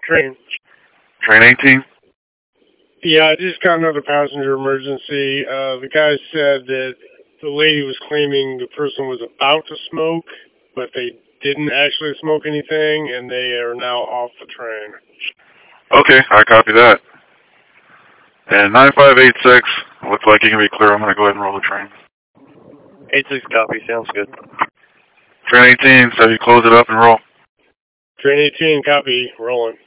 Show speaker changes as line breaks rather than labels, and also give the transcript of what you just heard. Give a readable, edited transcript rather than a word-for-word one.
train.
Train 18?
Yeah, I just got another passenger emergency. The guy said that the lady was claiming the person was about to smoke, but they didn't actually smoke anything, and they are now off the train.
Okay, I copy that. And 9586, looks like you can be clear. I'm going to go ahead and roll the train.
86 copy, sounds good.
Train 18, so you close it up and roll.
Train 18, copy, rolling.